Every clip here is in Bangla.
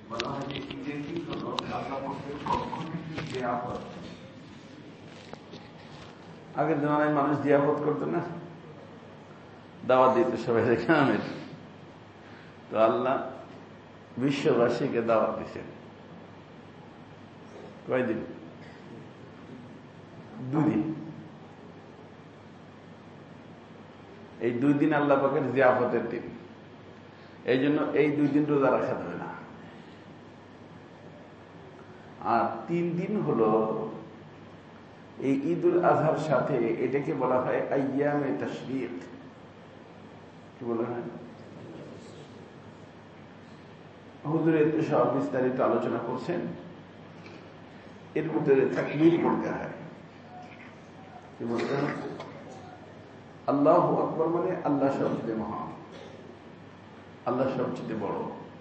বলা হয় যে ঈদের দিন হল আল্লাহ পাকের পক্ষ থেকে জিয়াফত। আগের জমানায় মানুষ জিয়াফত করতো না, দাওয়াত দিত সবাই গ্রামের। তো আল্লাহ বিশ্ববাসীকে দাওয়াত দিচ্ছেন কয়দিন? 2 দিন। এই 2 দিন আল্লাহ পাকের জিয়াফতের দিন। এই জন্য এই 2 দিন রোজা রাখা যাবে না। আর 3 দিন হলো এই ঈদ উল আজহার সাথে, এটাকে বলা হয় আইয়ামে তাশরীক। কি বলা হয়? হুজুর এতে সব বিস্তারিত আলোচনা করছেন। এর ভিতরে তাকবীর পড়তে হয়। কি বলতে হয়? আল্লাহু আকবার মানে আল্লাহ সবচেয়ে মহান, আল্লাহ সবচেয়ে বড়।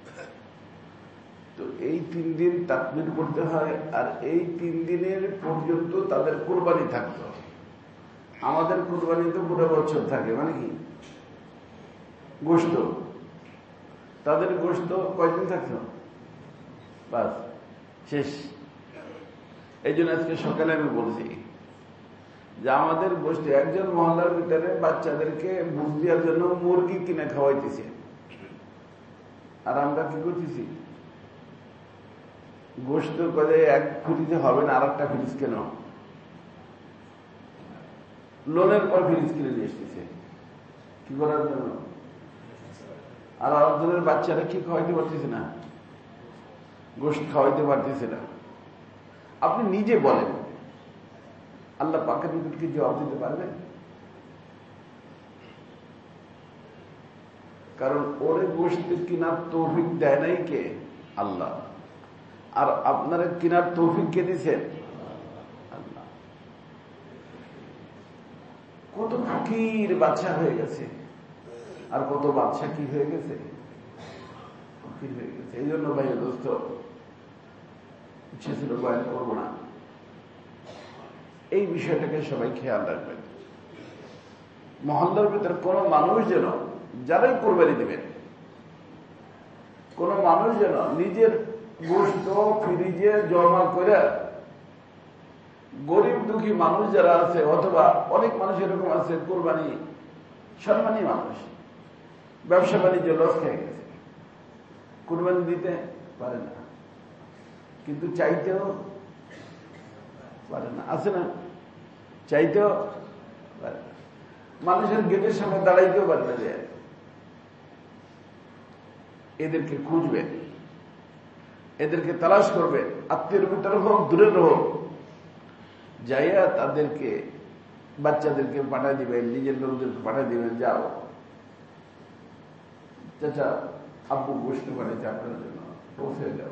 তো এই 3 দিন তাকবীর পড়তে হয়। আর এই 3 দিনের পর্যন্ত তাদের কুরবানি থাকতো। আমাদের কুরবানি তো পুরো বছর থাকে, মানে কি গোশত। তাদের গোশত কয়দিন থাকতো? বাস শেষ। এই জন্য আজকে সকালে আমি বলছি যে আমাদের গোশত, একজন মহল্লার ভিতরে বাচ্চাদেরকে বুঝ দেওয়ার জন্য মুরগি কিনে খাওয়াইতেছে। আর আমরা কি করতেছি? গোশত করে এক ফ্রিজে হবে না, আর একটা ফ্রিজ কেন? লোনের পর ফ্রিজ কিনে নিয়ে এসেছে কি করার জন্য? আর আরেকজনের বাচ্চারা কি খাওয়াইতে পারতেছে না, গোশত খাওয়াইতে পারতেছে না। আপনি নিজে বলেন, আল্লাহ পাকের নিকট কি জবাব দিতে পারবেন? কারণ ওরে গোশত কিনার তৌফিক দেয় নাই কে? আল্লাহ। আর আপনারা কিনার তৌফিক কে দিয়েছেন? আল্লাহ। কত ফকির বাদশা হয়ে গেছে, আর কত বাদশা কি হয়ে গেছে? ফকির হয়ে গেছে। এই জন্য ভাই দোস্ত, ইচ্ছে ছিল বয়ান করবো না, এই বিষয়টাকে সবাই খেয়াল রাখবেন। মহল্লার ভিতরে কোন মানুষ যেন, যারাই কোরবানি দিবেন, কোন মানুষ যেন নিজের গোশত ফ্রিজে জমা করে, গরিব দুঃখী মানুষ যারা আছে, অথবা অনেক মানুষ এরকম আছে কোরবানি সম্মানী মানুষ, ব্যবসা বাণিজ্য লস খেয়ে গেছে, কোরবানি দিতে পারে না, কিন্তু চাইতেও পারে না। আছে না? চাইতেও পারে না। মানুষের গেটের সামনে দাঁড়াইতেও পারে না। যে এদেরকে খুঁজবেন, এদেরকে তালাশ করবেন, আত্মীয়ের ভিতরে হোক দূরের হোক, যাইয়া তাদেরকে, বাচ্চাদেরকে পাঠিয়ে দিবেন, নিজের লোকদেরকে পাঠিয়ে দিবেন, যাও চাচা আব্বু গোশত পাঠাইছে আপনার জন্য, পৌঁছে যাও।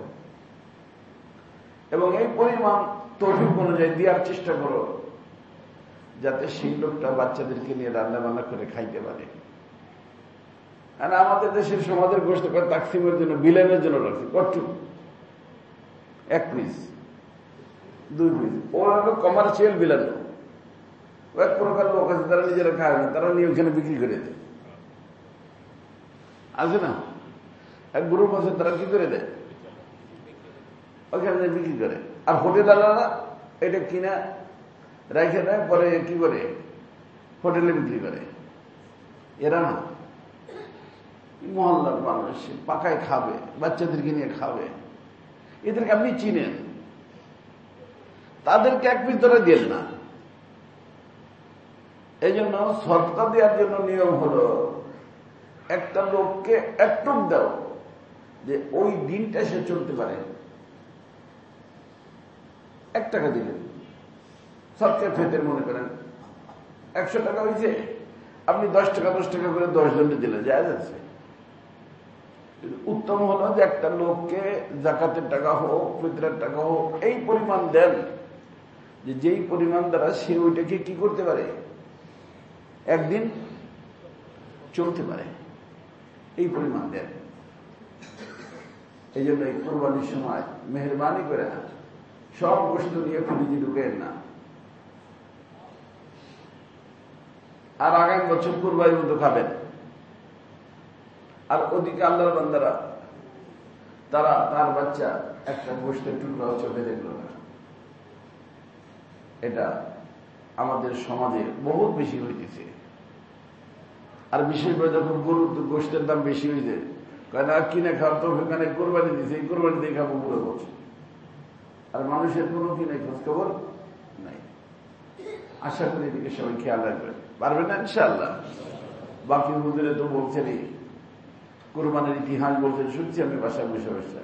এবং এই পরিমাণ তৌফিক অনুযায়ী দেওয়ার চেষ্টা করো, যাতে সেই লোকটা বাচ্চাদেরকে নিয়ে রান্না বান্না করে খাইতে পারে। আর আমাদের দেশের সমাজের গোশত করে তাকসিমের জন্য, বিলাইনের জন্য রাখছে। কটু 1 পিস 2 পিস, ওরা হলো কমার্শিয়াল বিলান। এক প্রকার লোক আছে তারা নিজেরা খায় না, তারা নিয়ে ওখানে বিক্রি করে দেয়। আছে না? এক গ্রুপ আছে, তারা কি করে দেয়? ওখানে বিক্রি করে। আর হোটেল আলাদা এটা কিনা রাখে দেয়, পরে কি করে হোটেলে বিক্রি করে। এরা না, মহল্লার মানুষ পাকায় খাবে, বাচ্চাদেরকে নিয়ে খাবে, এদেরকে আপনি চিনেন, তাদেরকে 1 পিস ধরে দেন না। এই জন্য সদকা দেওয়ার জন্য নিয়ম হলো, একটা লোককে একটুক দাও যে ওই দিনটা সে চলতে পারে। 1 টাকা দিলেন, সদকা ফেতের মনে করেন 100 টাকা হয়েছে, আপনি 10 টাকা 10 টাকা করে 10 জনকে দিলেন, যায় যাচ্ছে। উত্তম হলো যে একটা লোককে জাকাতের টাকা হোক, ফিতরের টাকা হোক, এই পরিমাণ দেন যে যেই পরিমাণ দ্বারা সে ওইটাকে কি করতে পারে, একদিন চলতে পারে, এই পরিমাণ দেন। এই জন্য এই কোরবানির সময় মেহরবানি করে সব গোশত নিয়ে ফ্রিজে ঢুকেন না। আর আগামী বছর কোরবানির মতো খাবেন। আর ওদিকে আল্লাহর বান্দারা তার বাচ্চা একটা গোষ্ঠের টুকরাও চোখে দেখল না। এটা আমাদের সমাজে বহুত বেশি হইতেছে। আর বিশেষ করে যখন গরুর গোষ্ঠের দাম বেশি হয়েছে, কারণ আর কিনে খাওয়ার তো ওখানে কোরবানি দিয়েছে, এই কোরবানি দিয়ে খাবো পুরো বছর। আর মানুষের কোনো কিনে খোঁজ খবর নাই। আশা করি এদিকে সবাই খেয়াল রাখবেন, পারবেন না ইনশাআল্লাহ। বাকি হুজুরে তো বলছেনই, কোরবানির ইতিহাস বলছেন, শুনছি আমি বাসায় বসে বসে।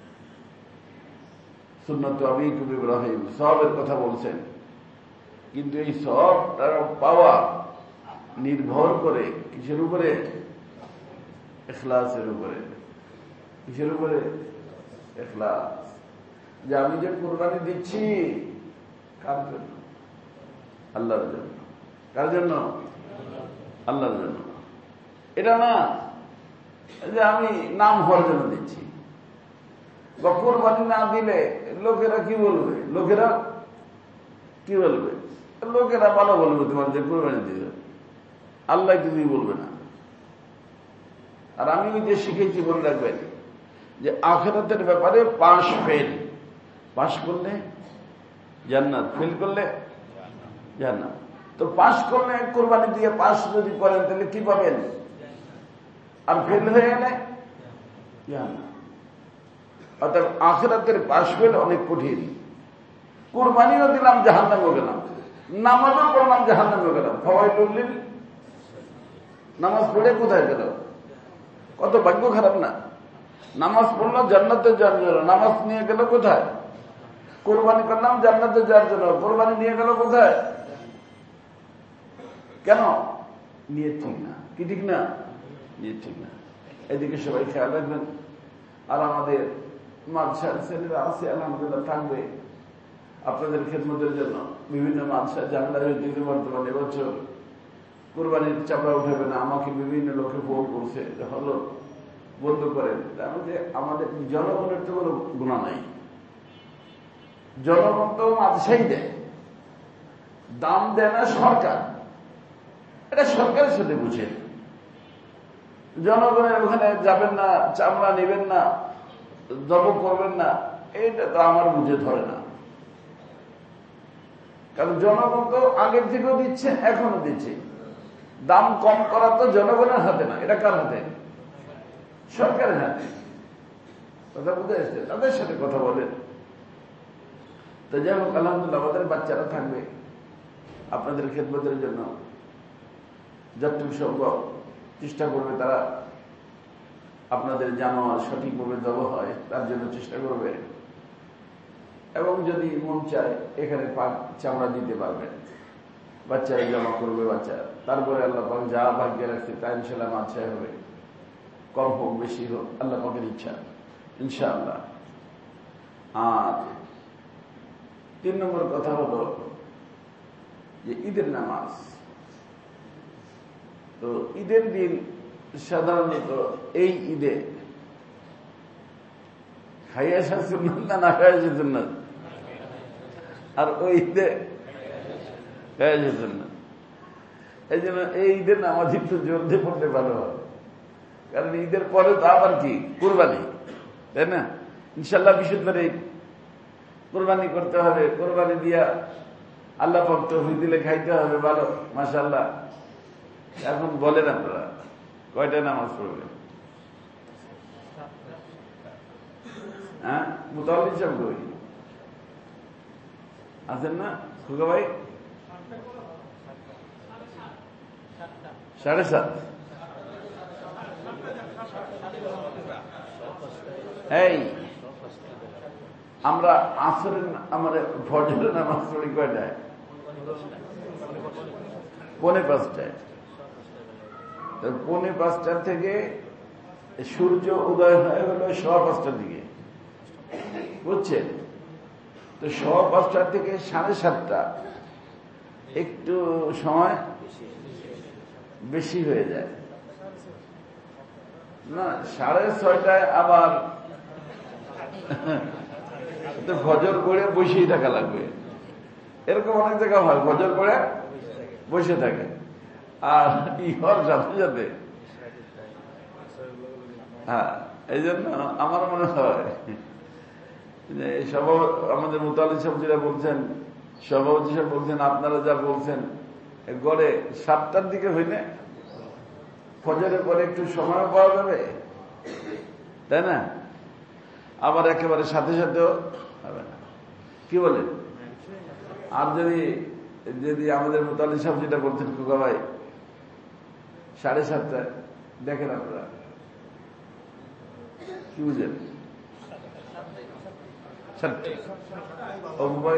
সুন্নাত আবিকুম ইব্রাহিম সবের কথা বলছেন, কিন্তু এই সবটা পাওয়া নির্ভর করে কিসের উপরে? ইখলাসের উপরে। কিসের উপরে? ইখলাস। যে আমি যে কোরবানি দিচ্ছি কার জন্য? আল্লাহর জন্য। কার জন্য? আল্লাহর জন্য। এটা না যে আমি নাম হওয়ার জন্য দিচ্ছি, বা কোরবানি না দিলে লোকেরা কি বলবে? লোকেরা কি বলবে? লোকেরা ভালো বলবে তোমার যে কোরবানি দিবে, আল্লাহ কিছুই বলবে না। আর আমি যে শিখেছি বলে রাখবেন যে আখিরাতের ব্যাপারে পাশ ফেল, পাশ করলে জান্নাত, ফেল করলে জান্নাত। তো পাশ করলে কোরবানি দিয়ে পাশ যদি করেন তাহলে কি পাবেন? আর ফেল হয়ে গেলে জান্নাত। অর্থাৎ আখিরাতের পাশ ফেল অনেক কঠিন। কোরবানিও দিলাম, জাহান্নামেও গেলাম, নামাজও পড়লাম, জাহান্নামেও গেলাম। ফাওয়াইলুল লিল, নামাজ পড়ে কোথায় গেল? কত ভাগ্য খারাপ না? নামাজ পড়লাম জান্নাতে যাওয়ার জন্য, নামাজ নিয়ে গেল কোথায়? কোরবানি করলাম জান্নাতে যাওয়ার জন্য, কোরবানি নিয়ে গেল কোথায়? কেন? নিয়ে ঠিক না। কি ঠিক না? নিয়ে ঠিক না। এদিকে সবাই খেয়াল রাখবেন। আর আমাদের মাদ্রাসার ছেলেরা আছে, আলহামদুলিল্লাহ, থাকবে আপনাদের খেদমতের জন্য। বিভিন্ন মাদ্রাসা জানলা হইতে বর্তমানে এবছর কোরবানির চাপড়া উঠাবে না। আমাকে বিভিন্ন লোকে ফোন করছে, হলো বন্ধ করেন। যে আমাদের জনগণের তো কোনো গুণা নাই, জনগণ তো মাদ্রাসাই দেয়, দাম দেয় না সরকার। এটা সরকারের সাথে বুঝে। জনগণের ওখানে যাবেন না, চামড়া নেবেন না, জব করবেন না, এটা তো আমার বুঝে ধরে না। কারণ জনগণ তো আগের থেকেও দিচ্ছে, এখনো দিচ্ছে। দাম কম করা তো জনগণের হাতে না, এটা কার হাতে? সরকারের হাতে। কথা বুঝে আসছে? তাদের সাথে কথা বলেন। তো যাই হোক, আলহামদুলিল্লাহ, আমাদের বাচ্চারা থাকবে আপনাদের খেদমতের জন্য। যতটুকু সম্ভব চেষ্টা করবে তারা আপনাদের জানোয়ার সঠিকভাবে দেওয়া হয় তার জন্য চেষ্টা করবে। এবং যদি মন চায় এখানে পাক চামড়া দিতে পারবেন, বাচ্চারা জমা করবে বাচ্চা। তারপরে আল্লাহ পাক যা ভাগ্যে রাখছে তা ইনশাআল্লাহ মাছায় হবে, কম হোক বেশি হোক আল্লাহ পাকের ইচ্ছা ইনশাআল্লাহ। আর 3 নম্বর কথা হলো যে ঈদের নামাজ। তো ঈদের দিন সাধারণত এই ঈদে খাইয়া আসা সুন্নাত না, না খাইয়া আসা সুন্নাত? আর ওই ঈদে খাইয়া আসা সুন্নাত। এই জন্য এই ঈদের নামাজ একটু জোর দিয়ে পড়তে ভালো হয়। কারণ ঈদের পরে তো আবার কি কোরবানি, তাই না? ইনশাল্লাহ বিশুদ্ধ কোরবানি করতে হবে। কোরবানি দিয়া আল্লাহ পাক তৌফিক দিলে খাইতে হবে ভালো, মাশাআল্লাহ। এখন বলেন আপনারা কয়টায় নামাজ পড়বেন? হ্যাঁ, মুতাওয়াল্লি সাহেব কই আছেন না? খুকা ভাই 7:30। এই আমরা আসরের আমাদের ফজরের নামাজ পড়ি কয়টায়? 4:45। 4:45 থেকে সূর্য উদয় হয়ে গেল 5:15 দিকে, বুঝছেন? তো 5:15 থেকে 7:30 একটু সময় বেশি হয়ে যায় না? 6:30টায় আবার ফজর করে বসেই থাকা লাগবে। এরকম অনেক জায়গা হয়, ফজর করে বসে থাকে। আর ইহর সাথে সাথে হ্যাঁ এই জন্য আমার মনে হয় যে আমাদের মুতাল্লি সাহেব যেটা বলছেন, সভাপতি সাহেব বলছেন, আপনারা যা বলছেন, গড়ে 7টার দিকে হইলে ফজরের পরে একটু সময় পাওয়া যাবে, তাই না? আবার একেবারে সাথে সাথেও হবে না, কি বলেন? আর যদি আমাদের মুতাল্লি সাহেব যেটা বলছেন খোকা ভাই 7:30 দেখেন আপনারা কি বুঝেন? ভাই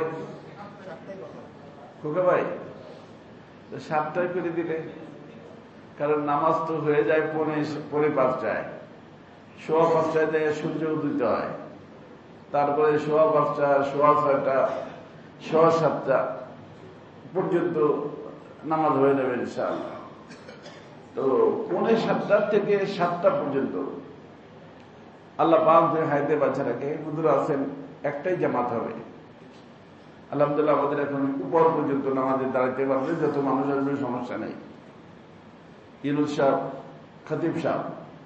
খোকা ভাই 7টায় করে দিলে, কারণ নামাজ তো হয়ে যায় 4:45, 5:15 যায় সূর্য উদিত হয়, তারপরে 5:15, 6:30, 7:15 পর্যন্ত নামাজ হয়ে যাবে ইনশাআল্লাহ। তো 6:45 থেকে 7টা পর্যন্ত আল্লাহ পাক যে হায়াতে বাচ্চারাকে হুজুর আছেন, একটাই জামাত হবে আলহামদুলিল্লাহ। আমাদের এখন উপর পর্যন্ত নামাজে দাঁড়াতে পারবে, যত মানুষ আসবে সমস্যা নেই। ইউনুস সাহেব, খতিব সাহেব,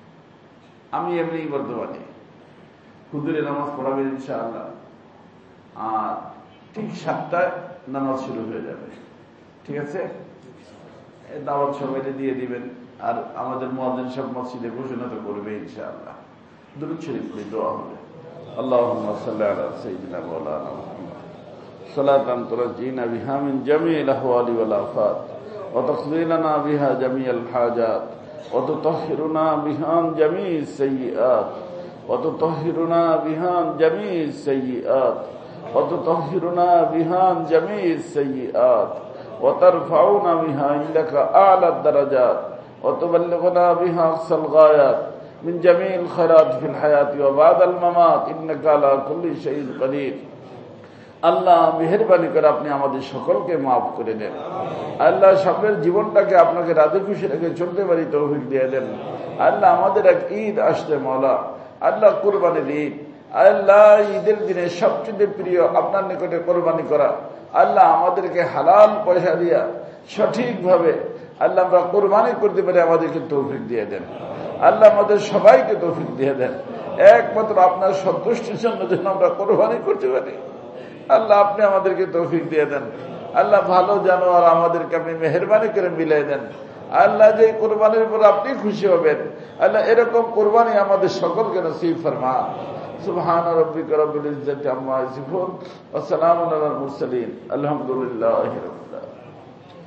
আমি এমনি বর্তমানে হুজুরে নামাজ পড়াবেন ইনশাআল্লাহ। আর ঠিক 7টায় নামাজ শুরু হয়ে যাবে, ঠিক আছে? দাওয়াত সবাইকে দিয়ে দিবেন, আর আমাদের মুয়াজ্জিন সব মসজিদে ঘোষণা তো করবে ইনশাআল্লাহ। দুরূদ শরীফ পড়ে দোয়া হবে। আল্লাহুম্মা সাল্লি আলা সাইয়্যিদিনা মাওলানা মুহাম্মদ সালাতান তুরজিনা বিহা মিন জামিল আহওয়ালি ওয়াল আফাত ওয়া তাকদিলানা বিহা জামিআল হাজাত ওয়া তুতাহহিরুনা বিহা জামি'is সাইয়্যাত ওয়া তুতাহহিরুনা বিহা জামি'is সাইয়্যাত ওয়া তুতাহহিরুনা বিহা জামি'is সাইয়্যাত ওয়া তারফাউনা বিহা ইনদাকা আ'লা দারাজাত ওয়া তুবাল্লিগুনা বিহা আকসাল গায়াত من جميع الخيرات في الحياة وبعد الممات إنك على كل شيء قدير। আল্লাহ মেহেরবানি করে আপনি আমাদের সকলকে মাফ করে দেন। আল্লাহ সকলের জীবনটাকে আপনাকে রাজি খুশি রেখে চলতে পারি তৌফিক দিয়ে দেন। আল্লাহ আমাদের এক ঈদ আসছে মওলা, আল্লাহ কুরবানির ঈদ, আল্লাহ ঈদের দিনে সবচেয়ে প্রিয় আপনার নিকটে কোরবানি করা। আল্লাহ আমাদেরকে হালাল পয়সা দিয়া সঠিকভাবে আল্লাহ আমরা কোরবানি করতে পারি, আমাদেরকে তৌফিক দিয়ে দেন। আল্লাহ আমাদের সবাইকে তৌফিক দিয়ে দেন, একমাত্র আপনার সন্তুষ্টির জন্য যেন আমরা কোরবানি করতে পারি। আল্লাহ আপনি আমাদেরকে তৌফিক দিয়ে দেন। আল্লাহ ভালো জানোয়ার আমাদেরকে আপনি মেহেরবানি করে মিলাই দেন। আল্লাহ যে কোরবানির উপর আপনি খুশি হবেন, আল্লাহ এরকম কোরবানি আমাদের সকলকে নসিব ফরমান। সুবহান রাব্বিকা রাব্বিল ইজ্জাতি আম্মা ইয়াসিফুন ওয়া সালামুন আলাল মুরসালিন আলহামদুলিল্লাহি রাব্বিল আলামিন।